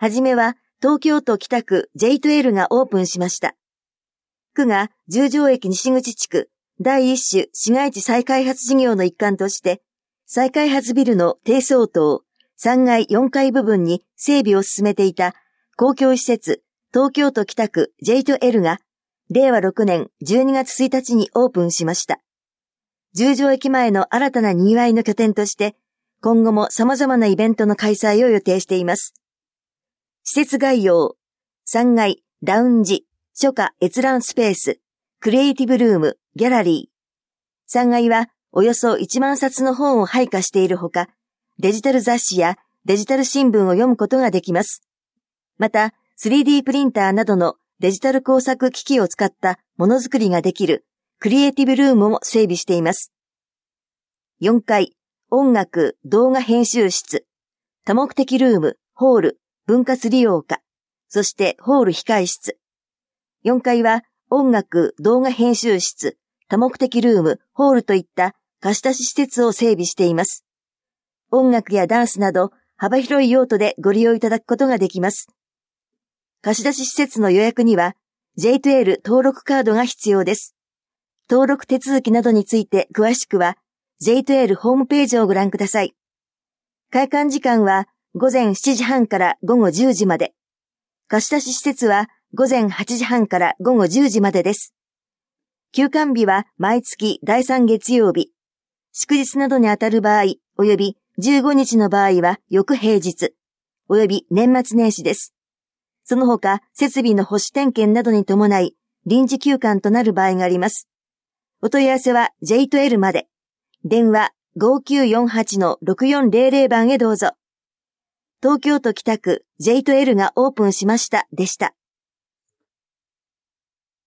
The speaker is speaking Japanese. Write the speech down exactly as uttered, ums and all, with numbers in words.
はじめは東京都北区 ジェイトゥエル がオープンしました。区が十条駅西口地区第一種市街地再開発事業の一環として、再開発ビルの低層棟さんがいよんかい部分に整備を進めていた公共施設東京都北区 ジェイトゥエル がれいわろくねんじゅうにがつついたちにオープンしました。十条駅前の新たな賑わいの拠点として、今後も様々なイベントの開催を予定しています。施設概要、さんがい、ラウンジ、書家閲覧スペース、クリエイティブルーム、ギャラリー。さんがいはおよそいちまんさつの本を配下しているほか、デジタル雑誌やデジタル新聞を読むことができます。また、スリーディー プリンターなどのデジタル工作機器を使ったものづくりができるクリエイティブルームも整備しています。よんかい、音楽、動画編集室、多目的ルーム、ホール、分割利用課、そしてホール控室。よんかいは音楽、動画編集室、多目的ルーム、ホールといった貸し出し施設を整備しています。音楽やダンスなど幅広い用途でご利用いただくことができます。貸し出し施設の予約には ジェイトゥエル 登録カードが必要です。登録手続きなどについて詳しくは ジェイトゥエル ホームページをご覧ください。開館時間はごぜんしちじはんからごごじゅうじまで。貸し出し施設はごぜんはちじはんからごごじゅうじまでです。休館日は毎月だいさん月曜日。祝日などにあたる場合、及びじゅうごにちの場合は翌平日、及び年末年始です。その他、設備の保守点検などに伴い、臨時休館となる場合があります。お問い合わせは ジェイトゥエル まで。電話 ごきゅうよんはちのろくよんぜろぜろ 番へどうぞ。東京都北区 ジェイトゥエル がオープンしましたでした。